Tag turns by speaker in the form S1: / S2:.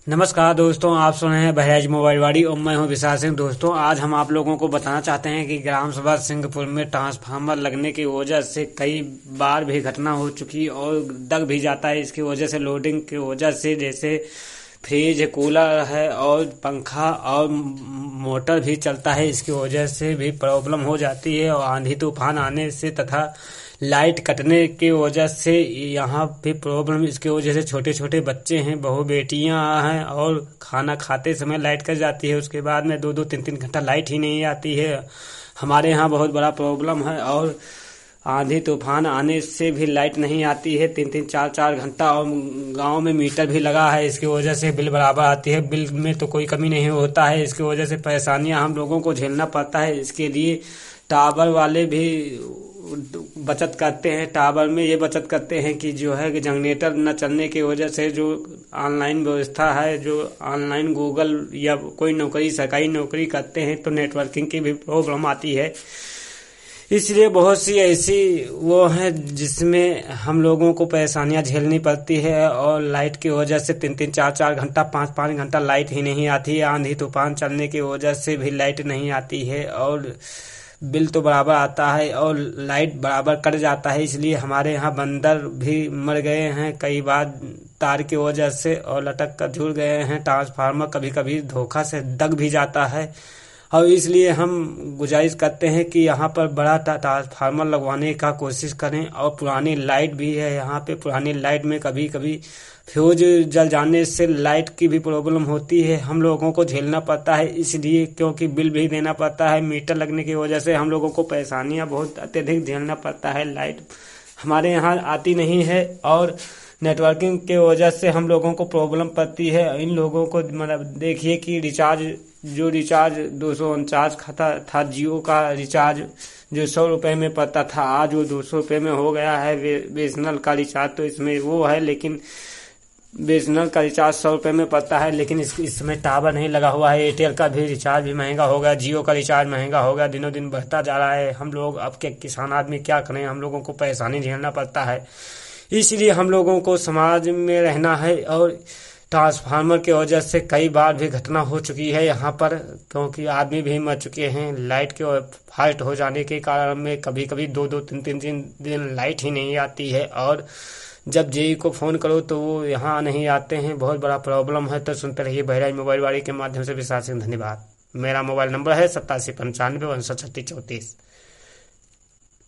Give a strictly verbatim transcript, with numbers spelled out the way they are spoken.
S1: नमस्कार दोस्तों, आप सुन रहे हैं बहराइच मोबाइल वाड़ी और मैं हूं विशाल सिंह। दोस्तों, आज हम आप लोगों को बताना चाहते हैं कि ग्राम सभा सिंहपुर में ट्रांसफार्मर लगने की वजह से कई बार भी घटना हो चुकी और दग भी जाता है। इसकी वजह से लोडिंग की वजह से जैसे फ्रिज, कूलर है और पंखा और मोटर भी चलता है, इसकी वजह से भी प्रॉब्लम हो जाती है। और आंधी तूफान आने से तथा लाइट कटने की वजह से यहाँ भी प्रॉब्लम, इसकी वजह से छोटे छोटे बच्चे हैं, बहू बेटियां हैं और खाना खाते समय लाइट कट जाती है। उसके बाद में दो दो तीन तीन घंटा लाइट ही नहीं आती है। हमारे यहाँ बहुत बड़ा प्रॉब्लम है और आंधी तूफान आने से भी लाइट नहीं आती है तीन तीन चार चार घंटा। और गांव में मीटर भी लगा है, इसकी वजह से बिल बराबर आती है। बिल में तो कोई कमी नहीं होता है, इसकी वजह से परेशानियां हम लोगों को झेलना पड़ता है। इसके लिए टावर वाले भी बचत करते हैं। टावर में ये बचत करते हैं कि जो है कि जनरेटर न चलने की वजह से जो ऑनलाइन व्यवस्था है, जो ऑनलाइन गूगल या कोई नौकरी, सरकारी नौकरी करते हैं तो नेटवर्किंग की भी प्रॉब्लम आती है। इसलिए बहुत सी ऐसी वो है जिसमें हम लोगों को परेशानियां झेलनी पड़ती है। और लाइट की वजह से तीन तीन चार चार घंटा पाँच पाँच घंटा लाइट ही नहीं आती है। आंधी तूफान चलने की वजह से भी लाइट नहीं आती है और बिल तो बराबर आता है और लाइट बराबर कट जाता है। इसलिए हमारे यहाँ बंदर भी मर गए हैं कई बार तार की वजह से और लटक कर जुड़ गए हैं। ट्रांसफार्मर कभी कभी धोखा से दग भी जाता है और इसलिए हम गुजारिश करते हैं कि यहाँ पर बड़ा ट्रांसफार्मर लगवाने का कोशिश करें। और पुरानी लाइट भी है यहाँ पे, पुरानी लाइट में कभी कभी फ्यूज जल जाने से लाइट की भी प्रॉब्लम होती है, हम लोगों को झेलना पड़ता है। इसलिए क्योंकि बिल भी देना पड़ता है, मीटर लगने की वजह से हम लोगों को परेशानियां बहुत अत्यधिक झेलना पड़ता है। लाइट हमारे यहाँ आती नहीं है और नेटवर्किंग के वजह से हम लोगों को प्रॉब्लम पड़ती है। इन लोगों को मतलब देखिए कि रिचार्ज जो रिचार्ज दो सौ उनचास खाता था, जियो का रिचार्ज जो सौ रुपए में पड़ता था, आज वो दो सौ रुपये में हो गया है। बीएसएनएल का रिचार्ज तो इसमें वो है, लेकिन बीएसएनएल का रिचार्ज सौ रुपये में पड़ता है, लेकिन इस इसमें टावर नहीं लगा हुआ है। एयरटेल का भी रिचार्ज भी महंगा हो गया, जियो का रिचार्ज महंगा हो गया, दिनों दिन बढ़ता जा रहा है। हम लोग अब के किसान आदमी क्या करें, हम लोगों को परेशानी झेलना पड़ता है। इसलिए हम लोगों को समाज में रहना है और ट्रांसफार्मर की वजह से कई बार भी घटना हो चुकी है यहाँ पर, क्योंकि आदमी भी मर चुके हैं। लाइट के फाल्ट हो जाने के कारण में कभी कभी दो दो तीन तीन दिन दिन लाइट ही नहीं आती है और जब जेई को फोन करो तो वो यहाँ नहीं आते हैं। बहुत बड़ा प्रॉब्लम है। तो सुनते रहिए बहराइच मोबाइल वाड़ी के माध्यम से। विशाल सिंह, धन्यवाद। मेरा मोबाइल नंबर है सत्तासी पंचानवे उनसठ छत्तीस चौंतीस।